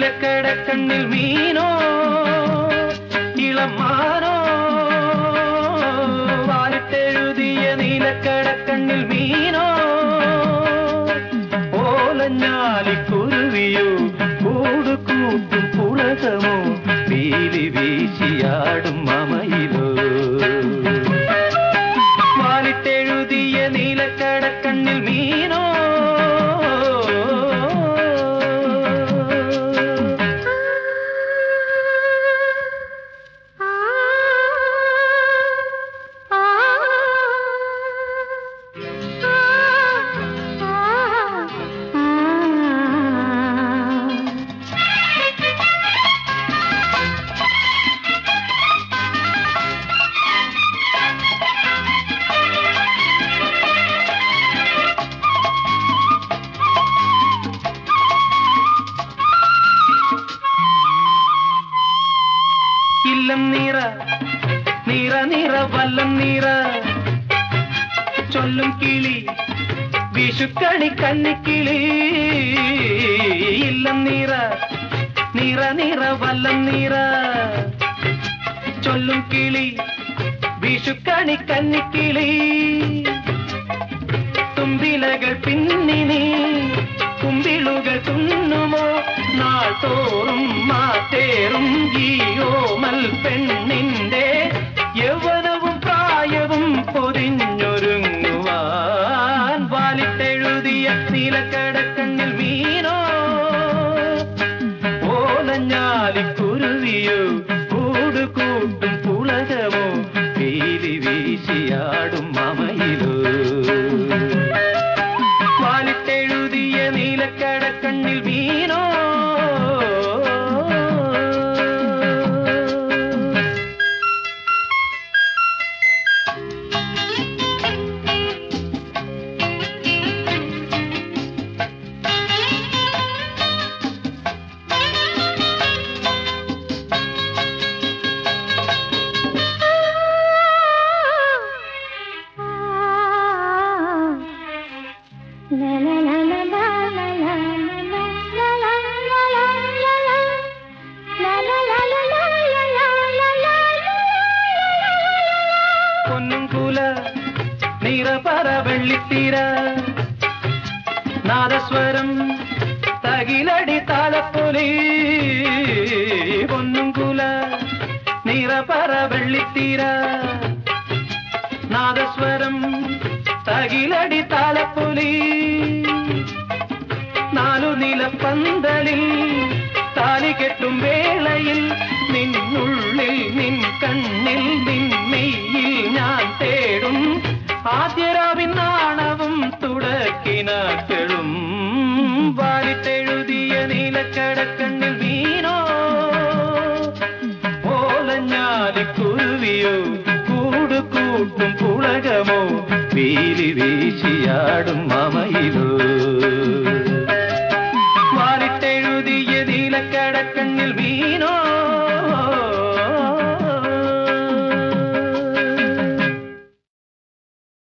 നീലക്കടക്കണ്ണിൽ മീനോ ഇളമാനോ വാലിട്ടെഴുതിയ നീലക്കടക്കണ്ണിൽ മീനോ ഓലഞ്ഞാലിക്കുരുവിയോ കൂട് കൂട്ടും പുളകമോ പീലി വീശിയാടും മമയിലോ വാലിട്ടെഴുതിയ നീലക്കടക്കണ്ണിൽ മീനോ ഇല്ലം നീറ നീറ നീറ വല്ലം നീറ ചൊല്ലും കിളി വിഷുക്കണി കന്നിക്കിളി ഇല്ലം നീറ നീറ നീറ വല്ലം നീറ ചൊല്ലും കിളി വിഷുക്കണി കന്നിക്കിളി തുമ്പിലകൾ പിന്നിനി കുമ്പിളുകൾ തുന്നുമോ നാൾ തോറും മാറ്റേറും ഈയോമൽ പെണ്ണിന്റെ യൗവനവും പ്രായവും പൊതിഞ്ഞൊരുങ്ങുവാൻ വാലിട്ടെഴുതിയ നീലക്കടക്കണ്ണിൽ മീനോ ഓലഞ്ഞാലിക്കുരുവിയോ കൂട് കൂട്ടും പുളകമോ പീലി വീശിയാടും മമയിലോ വാലിട്ടെഴുതിയ നീലക്കടക്കണ്ണിൽ മീനോ പൊന്നുംകുല നിറപറ വെള്ളിത്തീര നാദസ്വരം തകിലടി താളപ്പൊലി പൊന്നുംകുല നിറപറ വെള്ളിത്തീര നാദസ്വരം തകിലടി താളപ്പൊലി നാലു നിലപ്പന്തലിൽ താലി കെട്ടും വേളയിൽ നിന്നുള്ളിൽ നിൻ കണ്ണിൽ നിന്നെയിൽ ഞാൻ തേടും ആദ്യരാവിൻ നാണവും തുടക്കിനാക്കളും വാലിട്ടെഴുതിയ നീലക്കടക്കണ്ണിൽ മീനോ ഓലഞ്ഞാലിക്കുരുവിയോ കൂട് കൂട്ടും പുളകമോ പീലി വീശിയാടും മമയിലോ